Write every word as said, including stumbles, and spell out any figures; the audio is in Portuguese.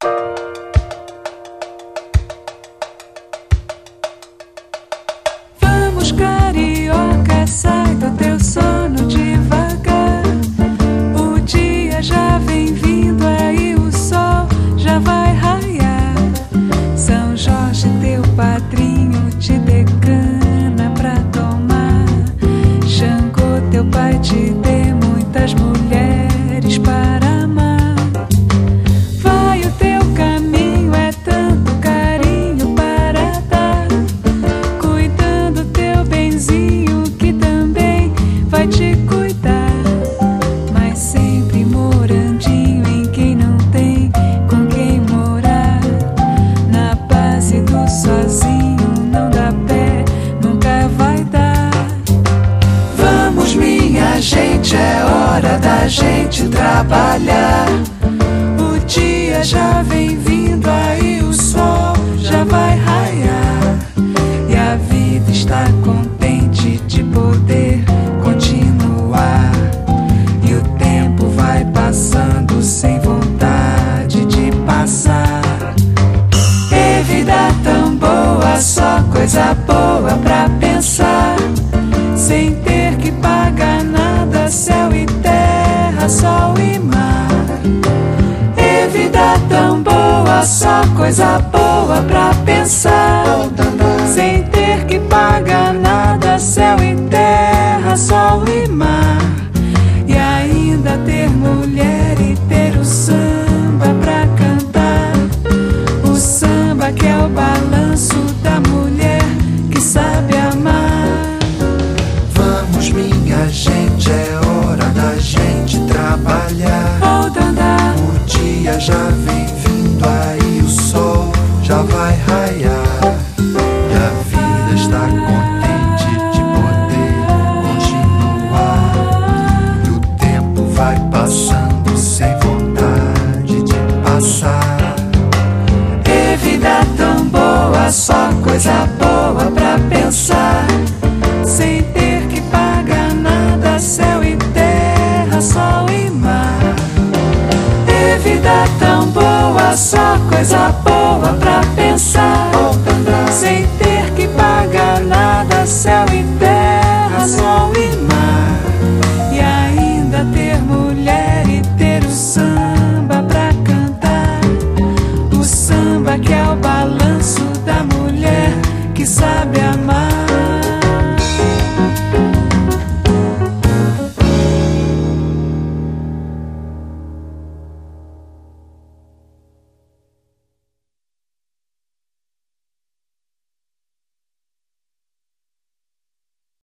Vamos, carioca, sai do teu sono devagar. O dia já vem vindo, aí o sol já vai raiar. São Jorge, teu padrinho, te decana pra tomar. Xangô, teu pai, te dê muitas mulheres para amar. Vai, o teu caminho é tanto carinho para dar, cuidando teu benzinho que também vai te cuidar. Mas sempre morandinho em quem não tem com quem morar. Na base do sozinho não dá pé, nunca vai dar. Vamos, minha gente, é hora da gente trabalhar. O dia já vem vindo, aí o sol já vai raiar. E a vida está contente de poder continuar. E o tempo vai passando sem vontade de passar. E vida tão boa, só coisa boa pra pensar. Sem ter que pagar nada, céu e terra, sol e mar. E vida tão boa, só coisa boa pra pensar. Sem ter que pagar nada, céu e terra, sol e mar. E ainda ter mulher e ter o samba pra cantar. O samba que é o balanço da mulher que sabe amar. Vamos, minha gente, é hora da gente trabalhar. Oh, dandá. O dia já vem vindo, aí o sol já vai raiar. E a vida está contente de poder continuar. E o tempo vai passando sem vontade de passar. E vida tão boa, só coisa boa pra pensar. Sem ter que pagar nada, céu e terra, sol e mar. E vida tão boa, só coisa boa pra